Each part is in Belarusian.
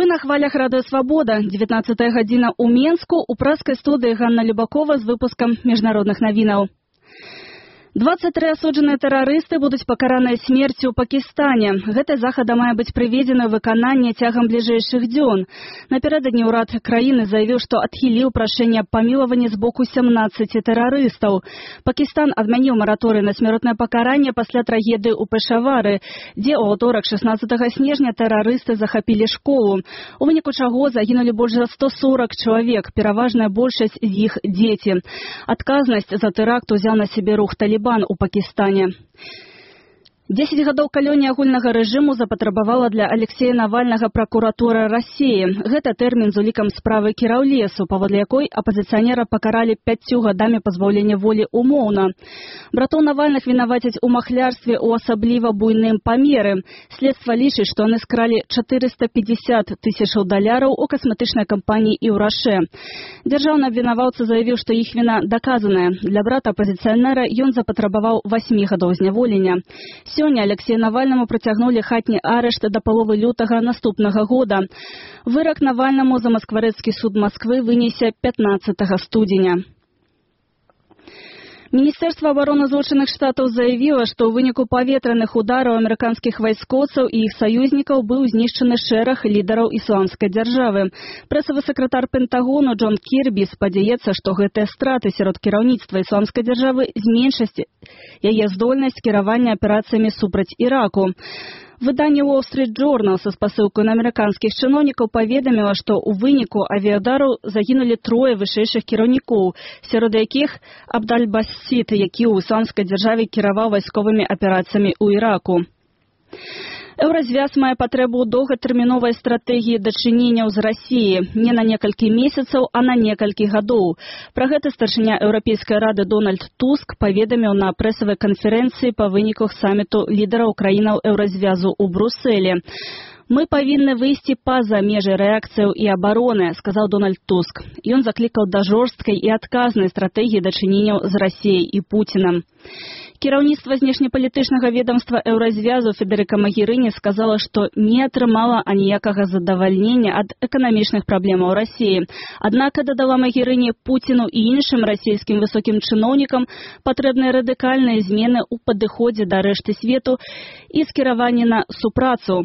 На хвалях Радыё Свабода, 19 гадзіна ў Менску, у праскай студыі Ганна Любакова з выпускам міжнародных навінаў. 23 асуджаныя тэрарысты будуць пакараныя смерцю ў Пакістане. Гэты захад мае быць прыведзены ў выкананне цягам бліжэйшых дзён. Напярэдадні ўрад краіны заявіў, што адхіліў прашэнне аб памілаванні з боку 17 тэрарыстаў. Пакістан адмяніў мараторый на смяротнае пакаранне пасля трагедыі ў Пешавары, дзе ў аўторак 16 снежня тэрарысты захапілі школу. У выніку чаго загінулі больш за 140 чалавек, пераважная большасць з іх дзеці. Адказнасць за тэракт узяў на сябе рух Талібан у Пакістане. 10 гадоў калоніі агульнага рэжыму запатрабавала для Алексея Навальнага пракуратура Расіі. Гэта тэрмін з улікам справы кіраўлесу, паводле якой апазіцыянера пакаралі 5 гадамі пазбаўлення волі умоўна. Братоў Навальных вінавацяць у махлярстве ў асабліва буйным памеры. Следства лічыць, што яны скралі 450 тысячаў даляраў у касметычнай кампаніі «Іўраше». Дзяржаўны абвінаваўца заявіў, што іх віна даказаная. Для брата апазіцыянера ён запатрабаваў 8 гадоў зняволення. Сёння Алексею Навальнаму працягнулі хатні арышт да паловы лютага наступнага года. Вырак Навальнаму Замаскварэцкі суд Масквы вынесе 15 студзеня. Міністэрства абароны Злучаных Штатаў заявіла, што ў выніку паветраных удараў амерыканскіх вайскоўцаў і іх саюзнікаў быў знішчаны шэраг лідараў ісламскай дзяржавы. Прэсавы сакратар Пентагону Джон Кірбі спадзяецца, што гэтыя страты сярод кіраўніцтва ісламскай дзяржавы зменшаць яе здольнасць кіравання аперацыямі супраць Іраку. Выданне Wall Street Journal са спасылкай на амерыканскіх чыноўнікаў паведаміла, што ў выніку авіядару загінулі 3 вышэйшых кіраўнікоў, сярод якіх Абдаль-Бассід, які ў ісламскай дзяржаве кіраваў вайсковымі аперацыямі ў Іраку. Еўразвяз мае патрэбу ў доўгатэрміновай стратэгіі дачыненняў з Расіяй не на некалькі месяцаў, а на некалькі гадоў. Пра гэта старшыня Еўрапейскай рады Дональд Туск паведаміў на прэсавай канферэнцыі па выніках саміту лідараў краінаў Еўразвязу ў Брусэле. «Мы павінны выйсці па-за межы рэакцыяў і абароны», сказаў Дональд Туск. Ён заклікаў да жорсткай і адказнай стратэгіі дачыненняў з Расіяй і Пуцінам. Кіраўніцтва знешнепалітычнага ведомства Еўразвязу Федэрыка Магерыні сказала, што не атрымала аніякага задавальнення ад эканамічных праблемаў Расіі. Аднак, дадала Магерыні, Пуціну і іншым расійскім высокім чыноўнікам патрэбныя радыкальныя змены ў падыходзе да рэшты свету і скіраванне на супрацу.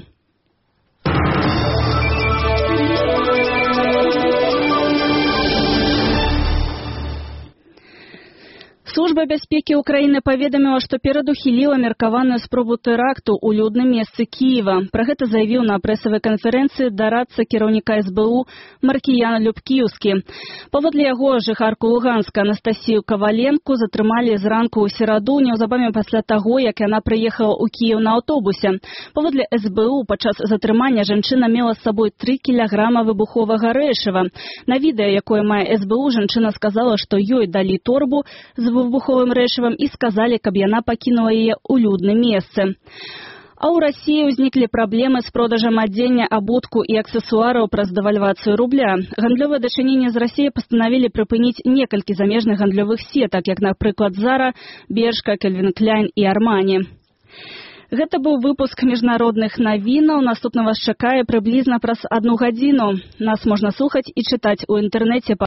Служба бяспекі ўкраіны паведаміла, што перадухіліла меркаваную спробу тэракту ў людным месцы Кіева. Пра гэта заявіў на прэсавай канферэнцыі дарадца кіраўніка СБУ Маркіян Любкіўскі. Паводле яго, жыхарку Луганска Анастасію Каваленку затрымалі зранку ў сераду, неўзабаве пасля таго, як яна прыехала ў Кіеў на аўтобусе. Паводле СБУ, падчас затрымання жанчына мела з сабой 3 кілаграма выбуховага рэчыва. На відэа, якое мае СБУ, жанчына сказала, што ёй далі торбу з выбуховым рэчывам і сказалі, каб яна пакінула яе ў людным месцы. А ў Расіі ўзніклі праблемы з продажам адзення, абутку і аксесуараў праз дэвальвацыю рубля. Гандлёвае дачыненне з Расіяй пастанавілі прыпыніць некалькі замежных гандлёвых сетак, як, напрыклад, Зара, Бершка, Кельвін Кляйн і Армані. Гэта быў выпуск міжнародных навінаў. Наступна вас чакае прыблізна праз 1 гадзіну. Нас можна слухаць і чытаць у інтэрнэце